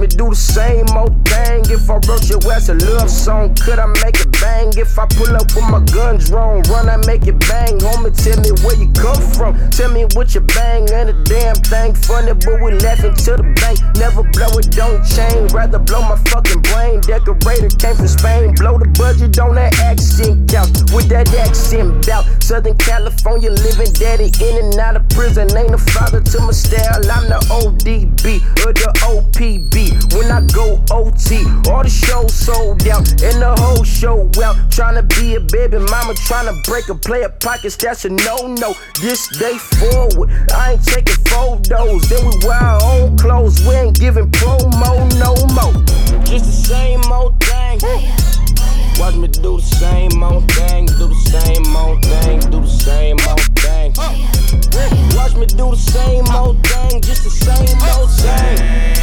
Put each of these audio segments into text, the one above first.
me do the same old thing. If I wrote your ass a love song, could I make it bang? If I pull up with my gun drawn, run, I make it bang. Homie, tell me where you come from. Tell me what you bang. Ain't a damn thing funny, but we laughing to the bank. Never blow it, don't change. Rather blow my fucking brain. Decorator came from Spain. Blow the budget on that accent couch. With that accent bout. Southern California living daddy in and out of prison. Ain't a father to my style. I'm the ODB or the OPB. When I go OT, all the shows sold out and the whole show out. Tryna be a baby mama, tryna break a player pockets. That's a no-no. This day forward, I ain't taking photos. Then we wear our own clothes. We ain't giving promo no more. Just the same old thing. Watch me do the same old thing. Do the same old thing. Do the same old thing. Watch me do the same old thing. Just the same old thing.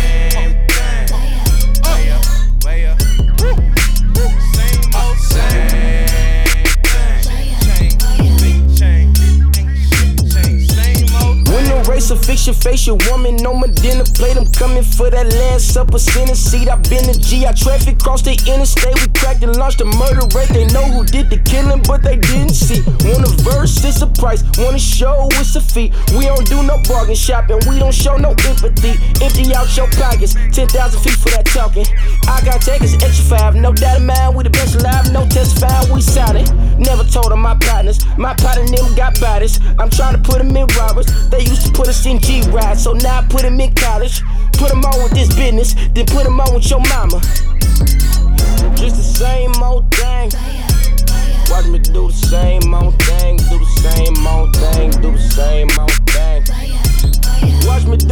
Race of fiction, facial woman on my dinner plate. I'm coming for that last supper, center seat. I been a G, I traffic cross the interstate. We cracked and launched a murder rate. They know who did the killing, but they didn't see. Want a verse, it's a price. Want a show, it's a fee. We don't do no bargain shopping. We don't show no empathy. Empty out your pockets. 10,000 feet for that talking. I got takers, extra 5. No doubt of mine, we the best alive. No testifying, we solid. Never told them my partners. My partner and them got bodies. I'm trying to put them in robbers. They used to put us in G-Ride, so now I put him in college. Put him on with this business, then put him on with your mama. Just the same old thing. Watch me do the same old thing. Do the same old thing. Do the same old thing. Watch me